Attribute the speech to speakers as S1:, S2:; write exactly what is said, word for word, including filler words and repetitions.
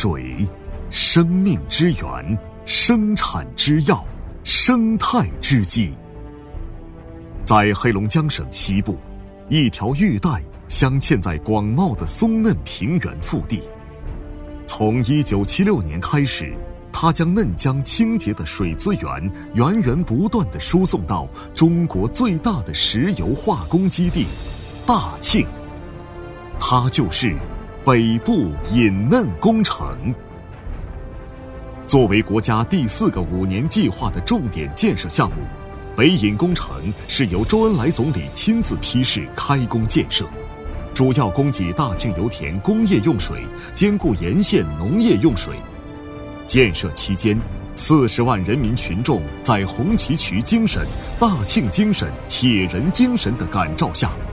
S1: 水，生命之源，生产之要，生态之基。在黑龙江省西部，一条玉带镶嵌在广袤的松嫩平原腹地。从一九七六年开始，它将嫩江清洁的水资源源源不断地输送到中国最大的石油化工基地大庆。它就是北部引嫩工程。作为国家第四个五年计划的重点建设项目，北引工程是由周恩来总理亲自批示开工建设，主要供给大庆油田工业用水，兼顾沿线农业用水。建设期间，四十万人民群众在红旗渠精神、大庆精神、铁人精神的感召下，